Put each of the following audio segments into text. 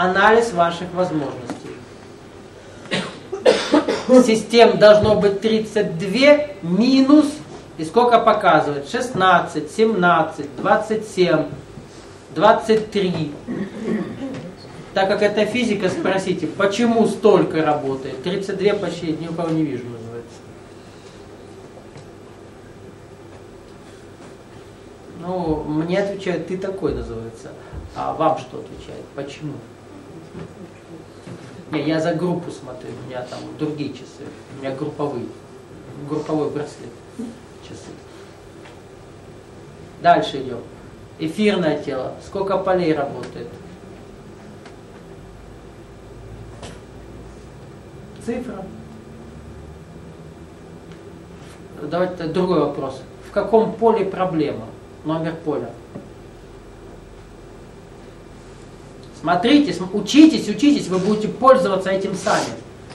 анализ ваших возможностей. Систем должно быть 32 минус, и сколько показывает? 16, 17, 27, 23. Так как это физика, спросите, почему столько работает? 32 почти ни у кого не вижу, называется. Ну, мне отвечают, ты такой, называется. А вам что отвечает? Почему? Не, я за группу смотрю, у меня там другие часы. У меня групповой браслет. Часы. Дальше идем. Эфирное тело. Сколько полей работает? Цифра. Давайте другой вопрос. В каком поле проблема? Номер поля. Смотрите, учитесь, вы будете пользоваться этим сами.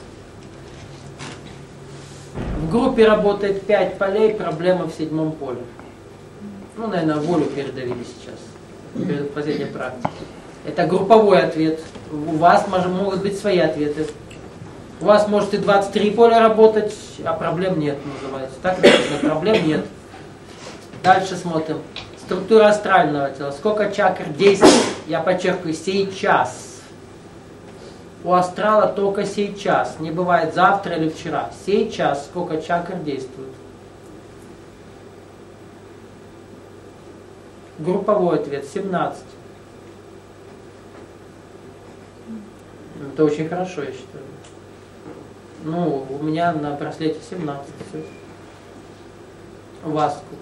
В группе работает 5 полей, проблема в 7 поле. Ну, наверное, волю передавили сейчас, перед последней практикой. Это групповой ответ. У вас могут быть свои ответы. У вас может и 23 поля работать, а проблем нет, называется. Так написано, проблем нет. Дальше смотрим. Структура астрального тела. Сколько чакр действует? Я подчеркиваю, сейчас. У астрала только сейчас. Не бывает завтра или вчера. Сейчас сколько чакр действует? Групповой ответ 17. Это очень хорошо, я считаю. Ну, у меня на браслете 17. Все. У вас сколько?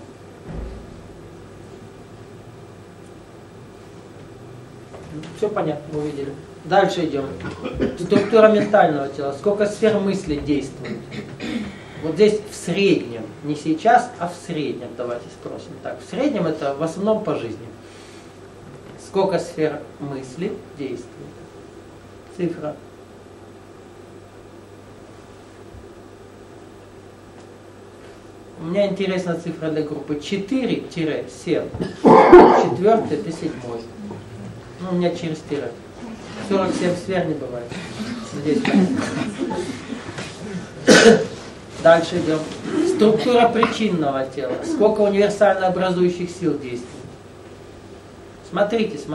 Все понятно, мы увидели. Дальше идем. Структура ментального тела. Сколько сфер мысли действует? Вот здесь в среднем. Не сейчас, а в среднем. Давайте спросим. Так, в среднем это в основном по жизни. Сколько сфер мысли действует? Цифра. У меня интересная цифра для группы 4-7. 4 это 7. Ну, у меня через тире. 47 сфер не бывает. Здесь. Дальше идем. Структура причинного тела. Сколько универсально образующих сил действует? Смотрите.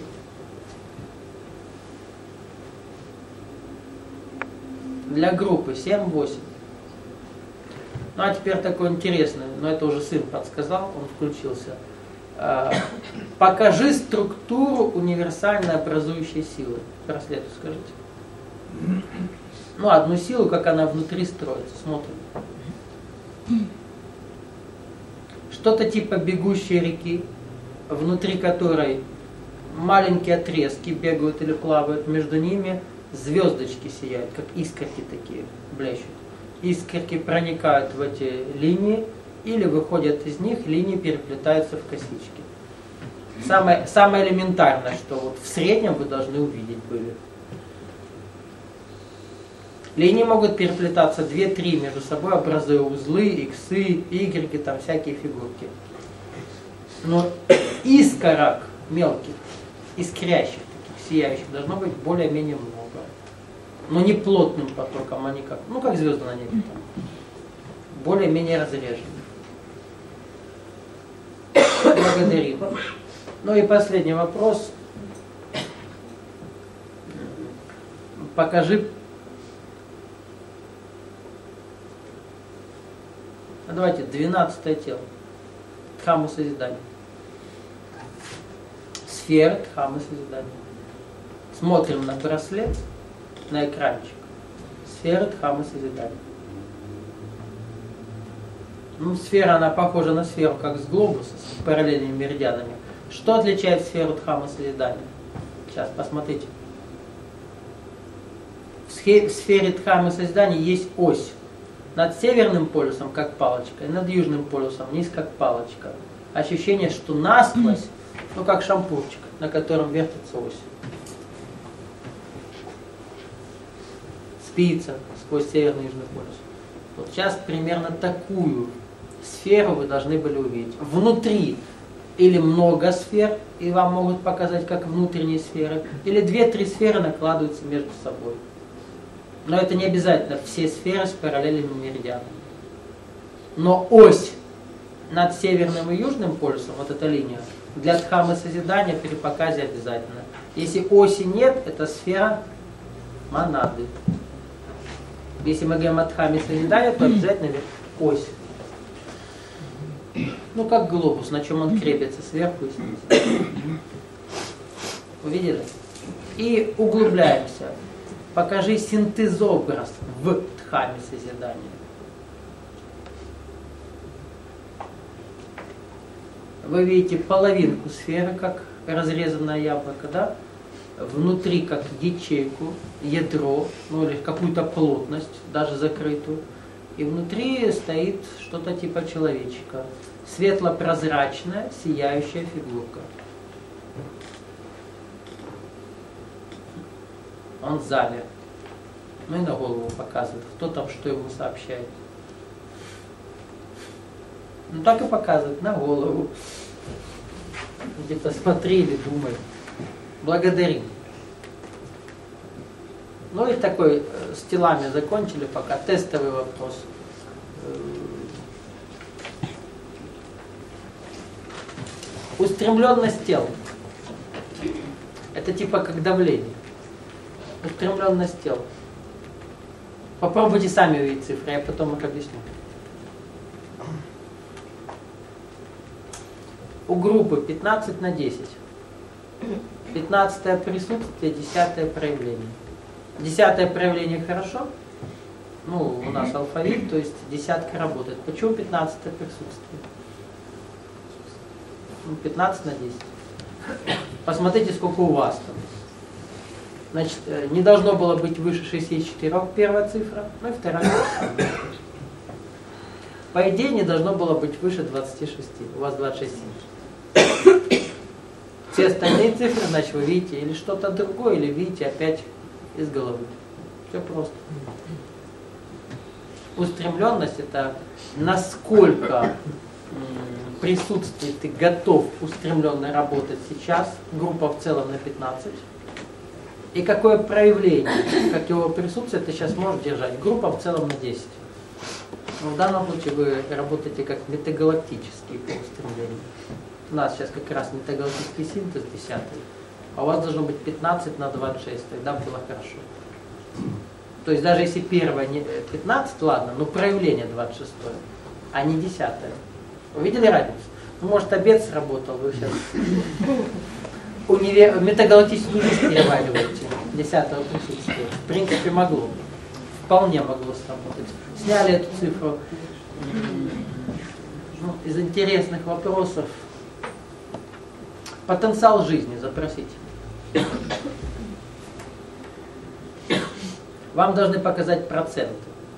Для группы 7-8. Ну а теперь такой интересный, но это уже сын подсказал, он включился. Покажи структуру универсально образующей силы. Браслету скажите. Ну, одну силу, как она внутри строится. Смотрим. Что-то типа бегущей реки, внутри которой маленькие отрезки бегают или плавают, между ними звездочки сияют, как искорки такие, блещут. Искорки проникают в эти линии, или выходят из них, линии переплетаются в косички. Самое элементарное, что вот в среднем вы должны увидеть были. Линии могут переплетаться 2-3 между собой, образуя узлы, иксы, игреки, там всякие фигурки. Но искорок мелких, искрящих, таких сияющих, должно быть более-менее много. Но не плотным потоком, а не как, ну как звезды на небе там. Более-менее разрежены. Благодарим. Ну и последний вопрос. Покажи. Давайте 12-е тело. Дхамма созидания. Сфера Дхамма созидания. Смотрим на браслет, на экранчик. Сфера Дхамма созидания. Ну, сфера, она похожа на сферу, как с глобуса, с параллельными меридианами. Что отличает сферу Дхамма созидания? Сейчас, посмотрите. В сфере Дхамма созидания есть ось. Над северным полюсом, как палочка, и над южным полюсом вниз, как палочка. Ощущение, что насквозь, ну, как шампурчик, на котором вертится ось. Спица сквозь северный и южный полюс. Вот сейчас примерно такую сферу вы должны были увидеть. Внутри или много сфер, и вам могут показать как внутренние сферы, или 2-3 сферы накладываются между собой. Но это не обязательно все сферы с параллельными меридианами. Но ось над северным и южным полюсом, вот эта линия, для дхаммы созидания при показе обязательно. Если оси нет, это сфера монады. Если мы говорим о дхамме созидания, то обязательно ось. Ну, как глобус, на чем он крепится, сверху и снизу. Увидели? И углубляемся. Покажи синтезобраз в дхамме созидания. Вы видите половинку сферы, как разрезанное яблоко, да? Внутри как ячейку, ядро, ну или какую-то плотность, даже закрытую. И внутри стоит что-то типа человечка. Светло-прозрачная, сияющая фигурка. Он в зале. Ну и на голову показывает, кто там что ему сообщает. Ну так и показывает, на голову. Где-то смотри или думай. Благодарим. Ну и такой, с телами закончили пока. Тестовый вопрос. Устремленность тел. Это типа как давление. Устремленность тел. Попробуйте сами увидеть цифры, я потом их объясню. У группы 15 на 10. 15 присутствие, 10 проявление. 10 проявление хорошо. Ну, у нас алфавит, то есть десятка работает. Почему 15 присутствие? 15 на 10. Посмотрите, сколько у вас там. Значит, не должно было быть выше 64, первая цифра, ну и вторая цифра. По идее, не должно было быть выше 26. У вас 26. Все остальные цифры, значит, вы видите или что-то другое, или видите опять из головы. Все просто. Устремленность — это насколько присутствие ты готов устремленно работать сейчас, группа в целом на 15, и какое проявление, как его присутствие ты сейчас можешь держать, группа в целом на 10. Но в данном случае вы работаете как метагалактический по устремлению. У нас сейчас как раз метагалактический синтез 10, а у вас должно быть 15 на 26, тогда было хорошо. То есть даже если первое не 15, ладно, но проявление 26, а не 10. Вы видели разницу? Ну, может, обед сработал, вы сейчас метагалактическую жизнь перевариваете 10-го присутствия. В принципе, могло. Вполне могло сработать. Сняли эту цифру. Ну, из интересных вопросов. Потенциал жизни запросите. Вам должны показать проценты.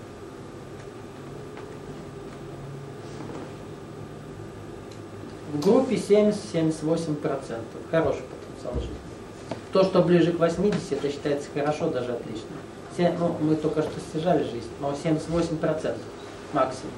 В группе 70-78%. Хороший потенциал жизни. То, что ближе к 80, это считается хорошо, даже отлично. Ну, мы только что снижали жизнь, но 78% максимум.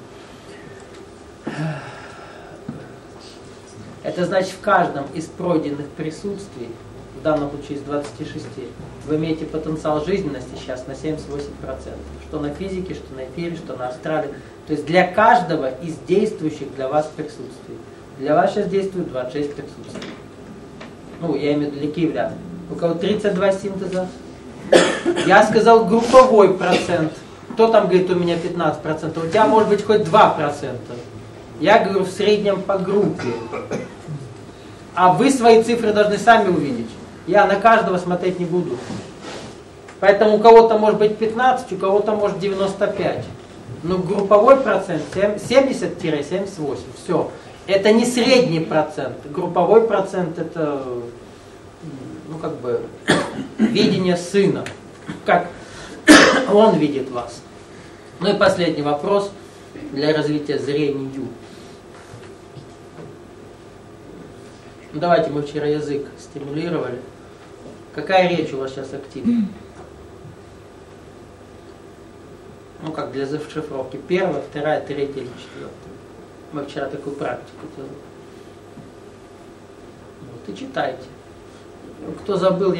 Это значит, в каждом из пройденных присутствий, в данном случае из 26, вы имеете потенциал жизненности сейчас на 78%. Что на физике, что на эфире, что на астрале. То есть для каждого из действующих для вас присутствий. Для вас сейчас действует 26 присутствий. Ну, я имею в виду для киевлян. У кого 32 синтеза? Я сказал групповой процент. Кто там говорит, у меня 15%? У тебя может быть хоть 2%. Я говорю в среднем по группе. А вы свои цифры должны сами увидеть. Я на каждого смотреть не буду. Поэтому у кого-то может быть 15, у кого-то может 95. Но групповой процент 70-78. Все. Это не средний процент. Групповой процент это, ну как бы, видение сына. Как он видит вас. Ну и последний вопрос для развития зрению. Давайте, мы вчера язык стимулировали. Какая речь у вас сейчас активна? Ну как для зашифровки. Первая, вторая, третья или четвертая. Мы вчера такую практику делали. и читайте. Кто забыл,